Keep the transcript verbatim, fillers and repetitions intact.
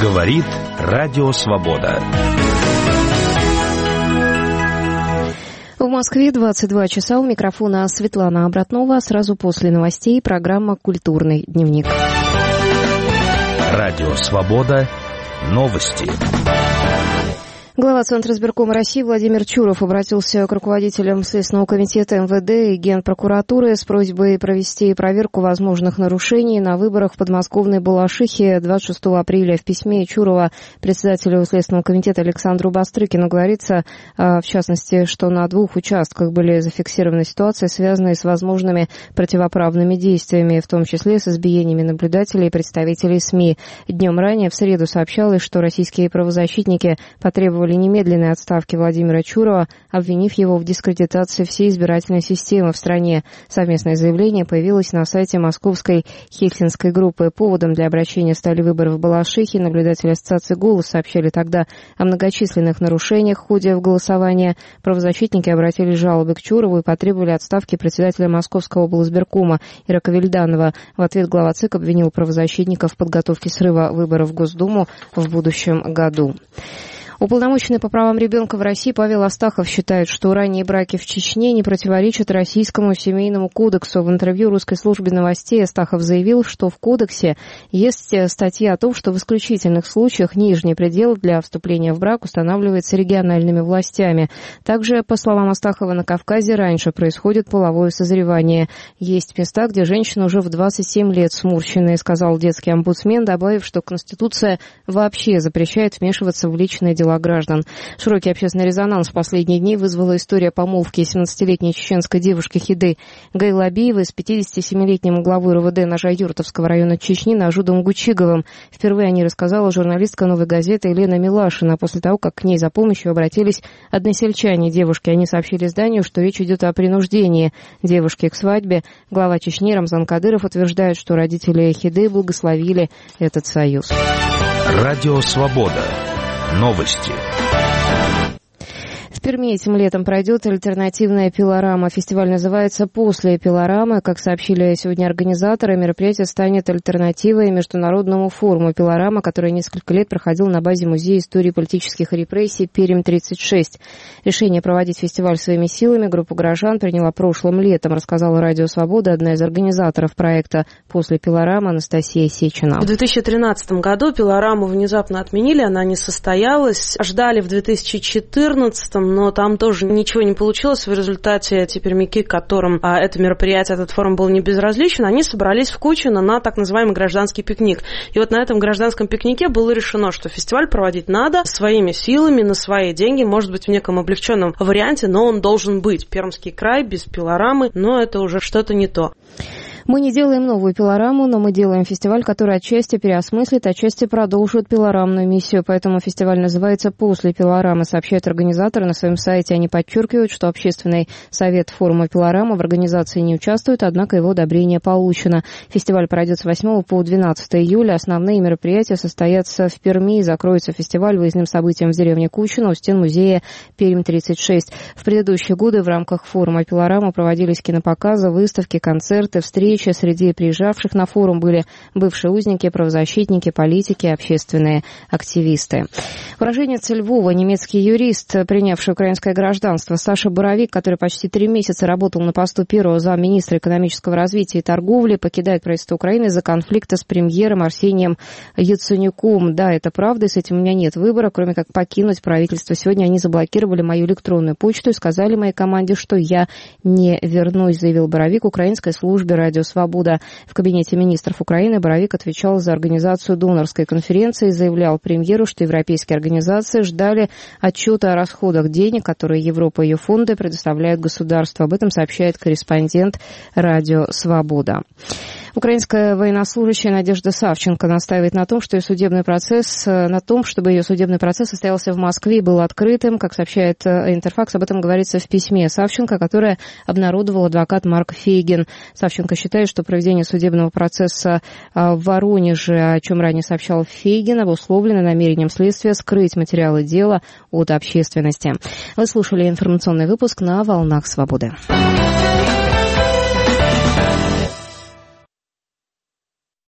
Говорит Радио Свобода. В Москве двадцать два часа. У микрофона Светлана Обратнова. Сразу после новостей программа «Культурный дневник». Радио Свобода. Новости. Глава Центра избиркома России Владимир Чуров обратился к руководителям Следственного комитета эм вэ дэ и Генпрокуратуры с просьбой провести проверку возможных нарушений на выборах в подмосковной Балашихе двадцать шестого апреля. В письме Чурова председателю Следственного комитета Александру Бастрыкину говорится, в частности, что на двух участках были зафиксированы ситуации, связанные с возможными противоправными действиями, в том числе с избиениями наблюдателей и представителей СМИ. Днем ранее, в среду, сообщалось, что российские правозащитники потребовали немедленной отставки Владимира Чурова, обвинив его в дискредитации всей избирательной системы в стране. Совместное заявление появилось на сайте московской Хельсинской группы. Поводом для обращения стали выборы в Балашихе. Наблюдатели ассоциации «Голос» сообщали тогда о многочисленных нарушениях в ходе голосования. Правозащитники обратили жалобы к Чурову и потребовали отставки председателя Московского облизбиркома Ирака Вильданова. В ответ глава ЦИК обвинил правозащитников в подготовке срыва выборов в Госдуму в будущем году. Уполномоченный по правам ребенка в России Павел Астахов считает, что ранние браки в Чечне не противоречат Российскому семейному кодексу. В интервью русской службе новостей Астахов заявил, что в кодексе есть статья о том, что в исключительных случаях нижний предел для вступления в брак устанавливается региональными властями. Также, по словам Астахова, на Кавказе раньше происходит половое созревание. Есть места, где женщины уже в двадцать семь лет смурченные, сказал детский омбудсмен, добавив, что Конституция вообще запрещает вмешиваться в личные дела граждан. Широкий общественный резонанс в последние дни вызвала история помолвки семнадцатилетней чеченской девушки Хиды Гайлабиевой с пятидесятисемилетним главой эр вэ дэ Ножа-Юртовского района Чечни Нажудом Гучиговым. Впервые о ней рассказала журналистка «Новой газеты» Елена Милашина после того, как к ней за помощью обратились односельчане девушки. Они сообщили изданию, что речь идет о принуждении девушки к свадьбе. Глава Чечни Рамзан Кадыров утверждает, что родители Хиды благословили этот союз. Радио Свобода. Новости. В Перми этим летом пройдет альтернативная пилорама. Фестиваль называется «После пилорамы». Как сообщили сегодня организаторы, мероприятие станет альтернативой международному форуму «Пилорама», который несколько лет проходил на базе Музея истории политических репрессий Пермь тридцать шесть. Решение проводить фестиваль своими силами группа горожан приняла прошлым летом, рассказала Радио Свобода одна из организаторов проекта «После пилорамы» Анастасия Сечина. В две тысячи тринадцатом году пилораму внезапно отменили, она не состоялась. Ждали в две тысячи четырнадцатом, но там тоже ничего не получилось. В результате эти пермяки, которым а, это мероприятие, этот форум был не безразличен, они собрались в Кучино на так называемый гражданский пикник. И вот на этом гражданском пикнике было решено, что фестиваль проводить надо своими силами, на свои деньги, может быть, в неком облегченном варианте, но он должен быть. Пермский край без пилорамы, но это уже что-то не то. Мы не делаем новую пилораму, но мы делаем фестиваль, который отчасти переосмыслит, отчасти продолжит пилорамную миссию. Поэтому фестиваль называется «После пилорамы», сообщают организаторы на своем сайте. Они подчеркивают, что общественный совет форума пилорама в организации не участвует, однако его одобрение получено. Фестиваль пройдет с восьмого по двенадцатое июля. Основные мероприятия состоятся в Перми. Закроется фестиваль выездным событием в деревне Кучино у стен музея Пермь тридцать шесть. В предыдущие годы в рамках форума пилорама проводились кинопоказы, выставки, концерты, встречи. Среди приезжавших на форум были бывшие узники, правозащитники, политики, общественные активисты. Уроженец Львова, немецкий юрист, принявший украинское гражданство, Саша Боровик, который почти три месяца работал на посту первого замминистра экономического развития и торговли, покидает правительство Украины из-за конфликта с премьером Арсением Яценюком. Да, это правда, и с этим у меня нет выбора, кроме как покинуть правительство. Сегодня они заблокировали мою электронную почту и сказали моей команде, что я не вернусь, заявил Боровик украинской службе «Радио Свобода». В кабинете министров Украины Боровик отвечал за организацию донорской конференции и заявлял премьеру, что европейские организации ждали отчета о расходах денег, которые Европа и ее фонды предоставляют государству. Об этом сообщает корреспондент «Радио Свобода». Украинская военнослужащая Надежда Савченко настаивает на том, что ее судебный процесс, на том, чтобы ее судебный процесс состоялся в Москве и был открытым. Как сообщает Интерфакс, об этом говорится в письме Савченко, которое обнародовал адвокат Марк Фейгин. Савченко считает, что проведение судебного процесса в Воронеже, о чем ранее сообщал Фейгин, обусловлено намерением следствия скрыть материалы дела от общественности. Вы слушали информационный выпуск на «Волнах Свободы».